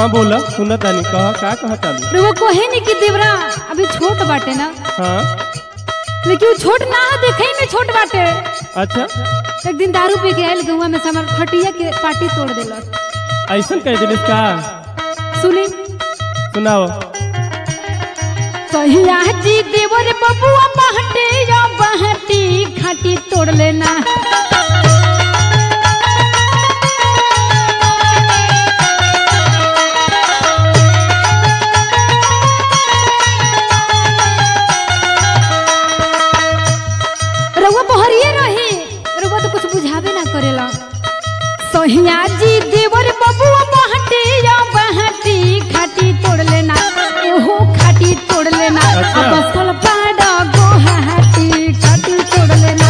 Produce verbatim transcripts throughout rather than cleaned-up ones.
हाँ बोला सुना तानी कहा का कहा तानी वो कहे नहीं कि देवरा अभी छोट बाटे ना। हाँ लेकिन वो छोट ना है, देखे में छोट बाटे। अच्छा एक दिन दारू पी के आयल गौवा में से हमार खटिया के पार्टी तोड़ दिलस। ऐसा कह दिलिस का सुनी सुनाओ। सहिया जी देवर बबुआ बहटे या बहटी खाटी तोड़ लेना। रउआ बहरिए रही, रउआ तो कुछ बुझावे ना करेला। सहिया जी देवर बबुआ बहटे या बहटी खाटी तोड़ लेना। एहो खाटी तोड़ लेना। अच्छा। अब असल पाड़ा गोहाटी खाटी तोड़ लेना।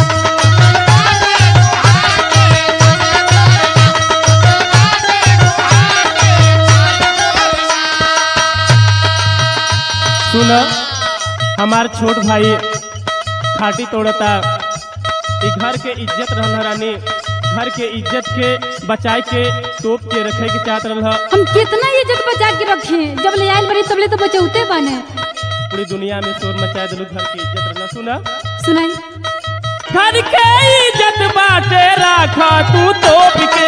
सुना हमार छोट भाई खाटी तोड़ता। ई घर के इज्जत रहल रानी, घर के इज्जत के बचाए के तोप के रखे के चाहत रहल। हम कितना इज्जत बचा के रखे, जब ले आयल बड़ी तब ले तो बचौते बने। पूरी दुनिया में शोर मचा दिलू, घर की इज्जत रहल। सुना सुनाई घर के इज्जत बाटे राखा तू तोप के।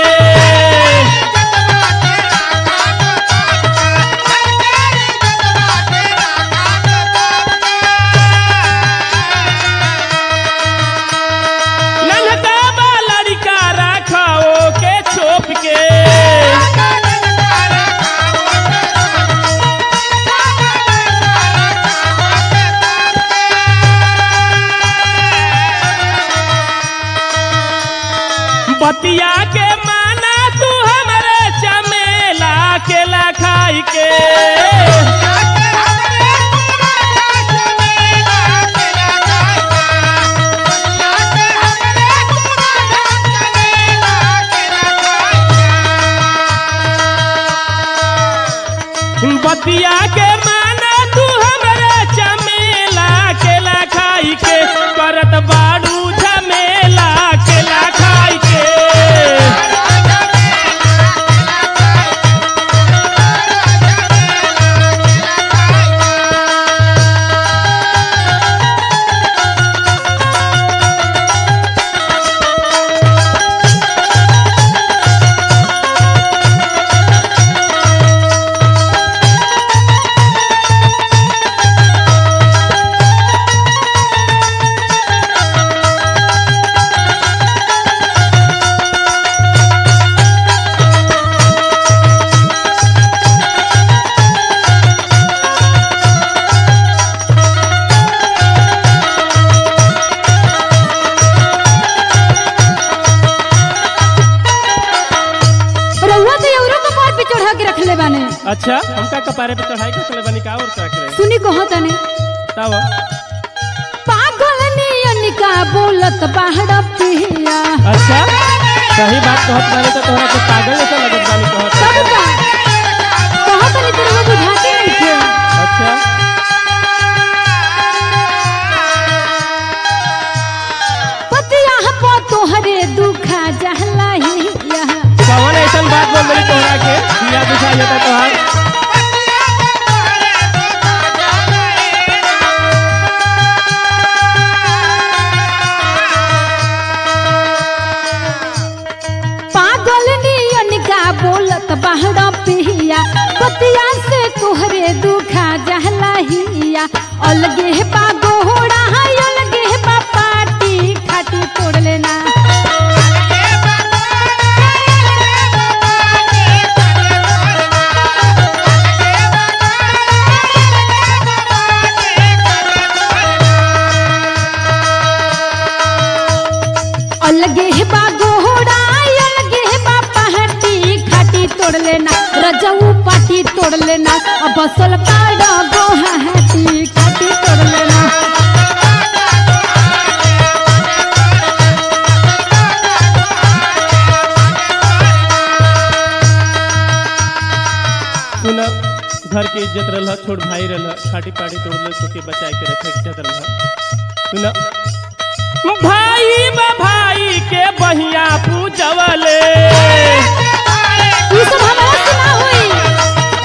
बतिया के माना तू हमारे चमेला केला खाई के। बतिया के माना तू हमारे चमेला केला खाई के। करत बाड़ू झमेला केला खाई के। अच्छा हमका कपारे पे चढ़ाई के चले बनी का और क्या करे। सुनी कहो तने तब पागल नियन का बोलत बाहर पिया। अच्छा सही बात कहत बानी तो तोहरा के पागल जैसा लगत बानी कहत। सब का कहो तने तेरे को बुझाते नहीं थे। अच्छा पतिया पो तोहरे दुखा जहला ही यह कौन ऐसा बात बोल रही तोहरा के दिया दिखा जाता तोहार। पागल नियन का बोलत बाहर पिया। पतिया से तोहरे दुखा जहला हिया। अलगे बा गोहड़ा है अलगे बा पाटी खाटी तोड़ लेना। अलगे बा गोहड़ा अलगे बा पहाटी खाटी तोड़ लेना। रजऊ पाटी तोड़ लेना। अब बसल पाड़ा गोहाटी खाटी तोड़ लेना। सुना घर की इज्जत रहा, छोट भाई रहा, खाटी पाटी तोड़ ले तो के बचाए के रखे इज्जत रहा। सुना भाई बा भाई के बहिया पूजवले। ये सब हमारा सुना हुई।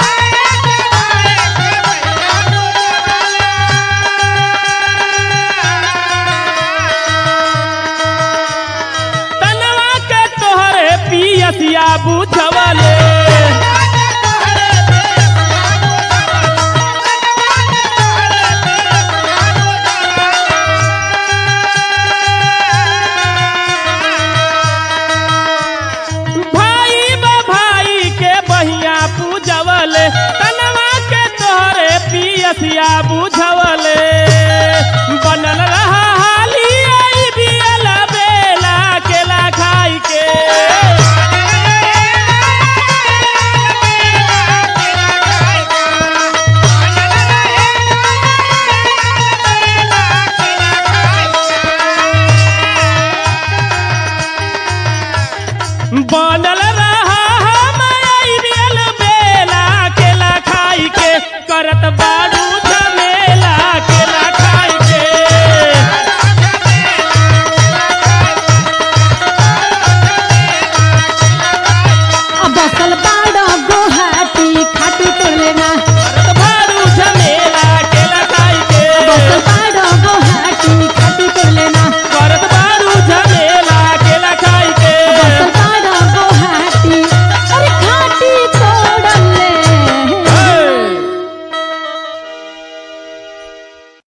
बतिया बुझ